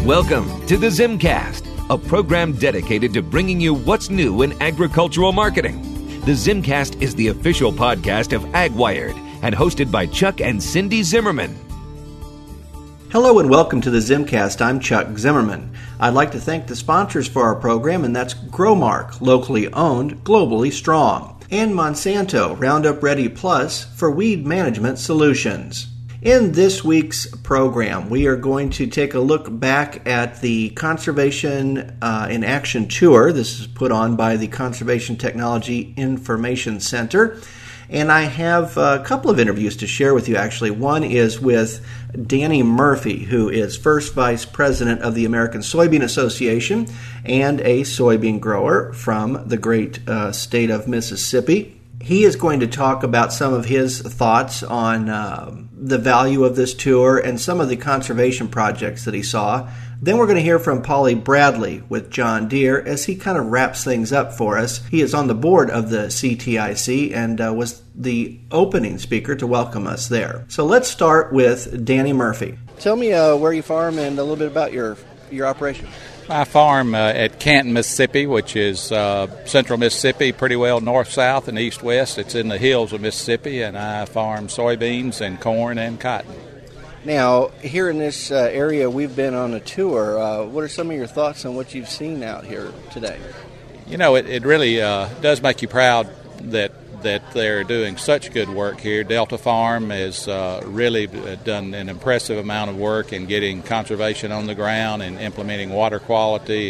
Welcome to the Zimcast, a program dedicated to bringing you what's new in agricultural marketing. The Zimcast is the official podcast of AgWired and hosted by Chuck and Cindy Zimmerman. Hello and welcome to the Zimcast. I'm Chuck Zimmerman. I'd like to thank the sponsors for our program, and that's Growmark, locally owned, globally strong, and Monsanto, Roundup Ready Plus for weed management solutions. In this week's program, we are going to take a look back at the Conservation in Action Tour. This is put on by the Conservation Technology Information Center. And I have a couple of interviews to share with you, actually. One is with Danny Murphy, who is First Vice President of the American Soybean Association and a soybean grower from the great state of Mississippi. He is going to talk about some of his thoughts on the value of this tour and some of the conservation projects that he saw. Then we're going to hear from Polly Bradley with John Deere as he kind of wraps things up for us. He is on the board of the CTIC and was the opening speaker to welcome us there. So let's start with Danny Murphy. Tell me where you farm and a little bit about your operation. I farm at Canton, Mississippi, which is central Mississippi, pretty well north-south and east-west. It's in the hills of Mississippi, and I farm soybeans and corn and cotton. Now, here in this area, we've been on a tour. What are some of your thoughts on what you've seen out here today? You know, it really does make you proud that they're doing such good work here. Delta Farm has really done an impressive amount of work in getting conservation on the ground and implementing water quality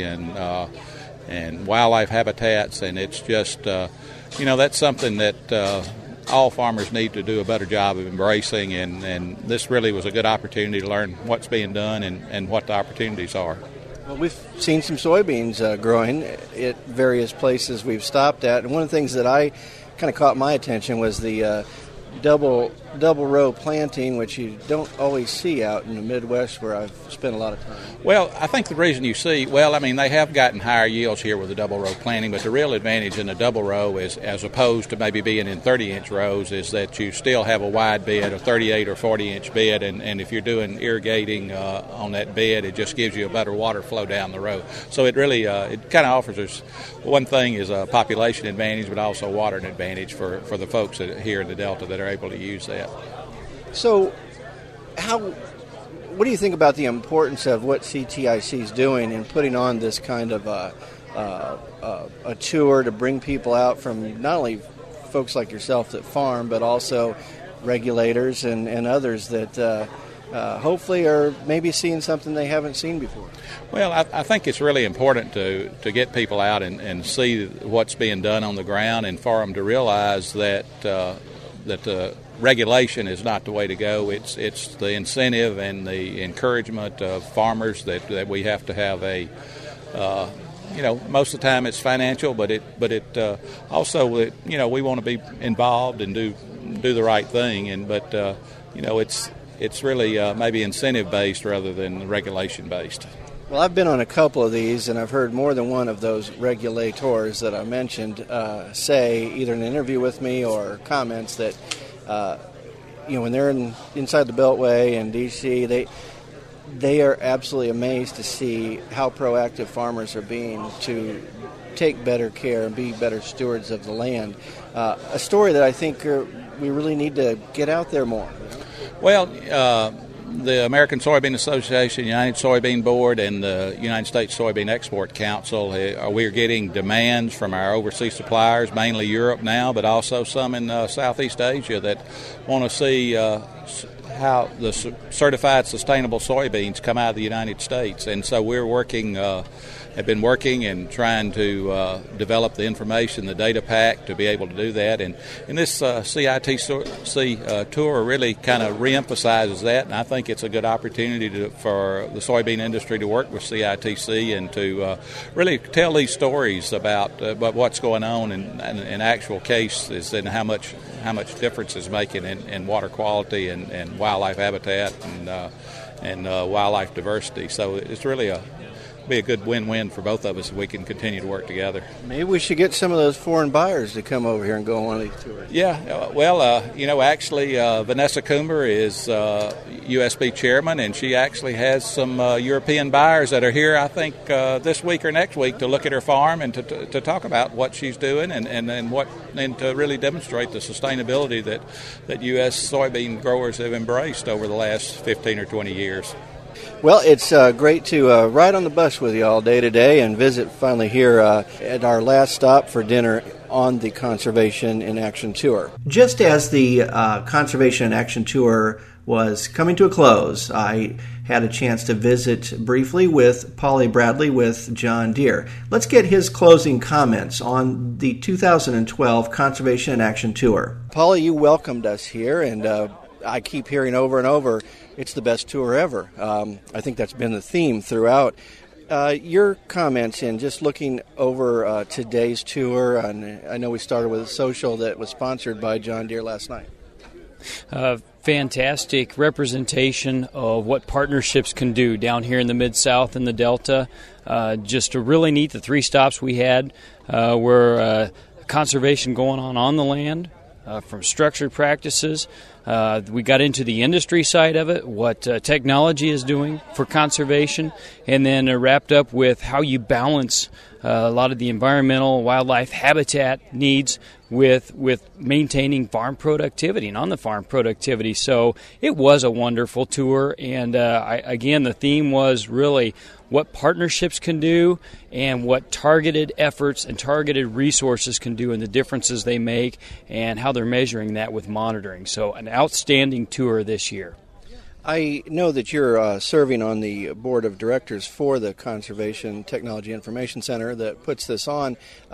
and wildlife habitats, and it's just, that's something that all farmers need to do a better job of embracing, and this really was a good opportunity to learn what's being done and what the opportunities are. Well, we've seen some soybeans growing at various places we've stopped at, and one of the things that I kind of caught my attention was the double row planting, which you don't always see out in the Midwest where I've spent a lot of time. Well, I think the reason you see, they have gotten higher yields here with the double row planting, but the real advantage in the double row is, as opposed to maybe being in 30-inch rows, is that you still have a wide bed, a 38 or 40-inch bed, and if you're doing irrigating on that bed, it just gives you a better water flow down the row. So it really, it kind of offers us, one thing is a population advantage, but also water advantage for the folks here in the Delta that are able to use that. So, what do you think about the importance of what CTIC is doing in putting on this kind of a tour to bring people out from not only folks like yourself that farm, but also regulators and others that hopefully are maybe seeing something they haven't seen before? Well, I think it's really important to get people out and see what's being done on the ground, and for them to realize that the regulation is not the way to go. It's the incentive and the encouragement of farmers that we have to have a most of the time it's financial, but it also we want to be involved and do the right thing, it's really maybe incentive based rather than regulation based. Well, I've been on a couple of these, and I've heard more than one of those regulators that I mentioned say, either in an interview with me or comments, that when they're inside the Beltway in D.C., they are absolutely amazed to see how proactive farmers are being to take better care and be better stewards of the land. A story that I think we really need to get out there more. Well, the American Soybean Association, United Soybean Board, and the United States Soybean Export Council, we are getting demands from our overseas suppliers, mainly Europe now, but also some in Southeast Asia, that want to see how the certified sustainable soybeans come out of the United States. And so we're have been working and trying to develop the information, the data pack, to be able to do that. And this CITC tour really kind of reemphasizes that, and I think it's a good opportunity for the soybean industry to work with CITC and to really tell these stories about what's going on in actual cases, and how much difference it's making in water quality and wildlife habitat and wildlife diversity. So it's really be a good win-win for both of us if we can continue to work together. Maybe we should get some of those foreign buyers to come over here and go on one of these tours. Yeah, well, actually, Vanessa Coomer is USB chairman, and she actually has some European buyers that are here, I think, this week or next week to look at her farm and to talk about what she's doing and to really demonstrate the sustainability that U.S. soybean growers have embraced over the last 15 or 20 years. Well, it's great to ride on the bus with you all day today and visit finally here at our last stop for dinner on the Conservation in Action Tour. Just as the Conservation in Action Tour was coming to a close, I had a chance to visit briefly with Polly Bradley with John Deere. Let's get his closing comments on the 2012 Conservation in Action Tour. Polly, you welcomed us here, and I keep hearing over and over, it's the best tour ever. I think that's been the theme throughout. Your comments in just looking over today's tour, and I know we started with a social that was sponsored by John Deere last night. Fantastic representation of what partnerships can do down here in the Mid-South and the Delta. Just really neat. The 3 stops we had were conservation going on the land, from structured practices. We got into the industry side of it, what technology is doing for conservation, and then wrapped up with how you balance a lot of the environmental wildlife habitat needs with maintaining farm productivity and on the farm productivity. So it was a wonderful tour, and again, the theme was really what partnerships can do and what targeted efforts and targeted resources can do and the differences they make and how they're measuring that with monitoring. So an outstanding tour this year. I know that you're serving on the board of directors for the Conservation Technology Information Center that puts this on.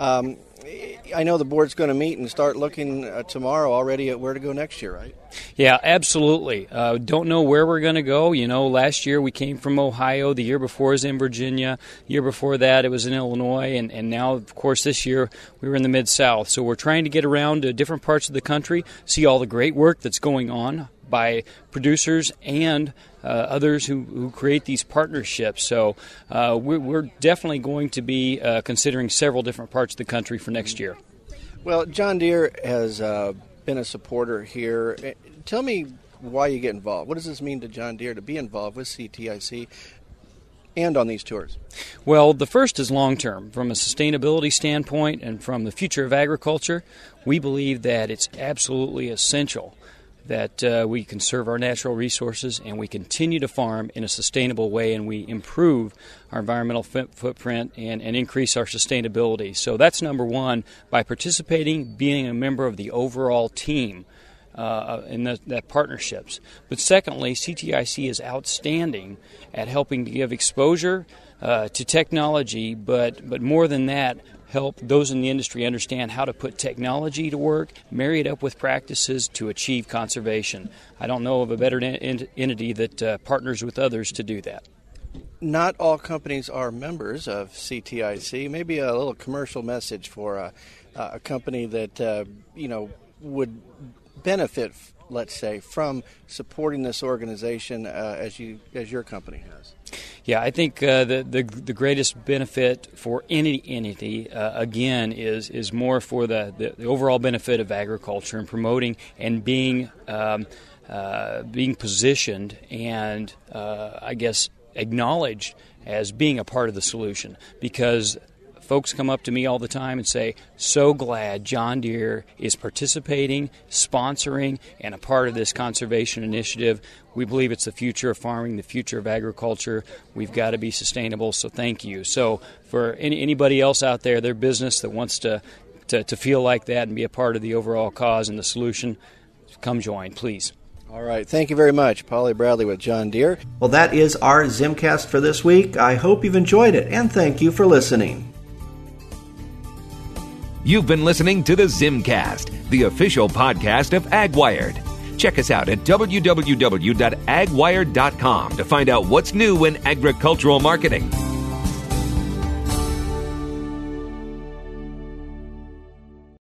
I know the board's going to meet and start looking tomorrow already at where to go next year, right? Yeah, absolutely. Don't know where we're going to go. You know, last year we came from Ohio. The year before was in Virginia. The year before that it was in Illinois. And now, of course, this year we were in the Mid-South. So we're trying to get around to different parts of the country, see all the great work that's going on by producers and others who create these partnerships. So we're definitely going to be considering several different parts of the country for next year. Well, John Deere has been a supporter here. Tell me why you get involved. What does this mean to John Deere to be involved with CTIC and on these tours? Well, the first is long-term. From a sustainability standpoint and from the future of agriculture, we believe that it's absolutely essential that we conserve our natural resources and we continue to farm in a sustainable way and we improve our environmental footprint and increase our sustainability. So that's number one, by participating, being a member of the overall team in that partnerships. But secondly, CTIC is outstanding at helping to give exposure to technology, but more than that, help those in the industry understand how to put technology to work, marry it up with practices to achieve conservation. I don't know of a better entity that partners with others to do that. Not all companies are members of CTIC. Maybe a little commercial message for a company that would benefit, let's say, from supporting this organization as your company has. Yeah, I think the greatest benefit for any entity, again, is more for the overall benefit of agriculture and promoting and being positioned and, I guess, acknowledged as being a part of the solution. Because folks come up to me all the time and say, so glad John Deere is participating, sponsoring, and a part of this conservation initiative. We believe it's the future of farming, the future of agriculture. We've got to be sustainable, so thank you. So for anybody else out there, their business that wants to feel like that and be a part of the overall cause and the solution, come join, please. All right. Thank you very much, Polly Bradley with John Deere. Well, that is our Zimcast for this week. I hope you've enjoyed it, and thank you for listening. You've been listening to the Zimcast, the official podcast of AgWired. Check us out at www.agwired.com to find out what's new in agricultural marketing.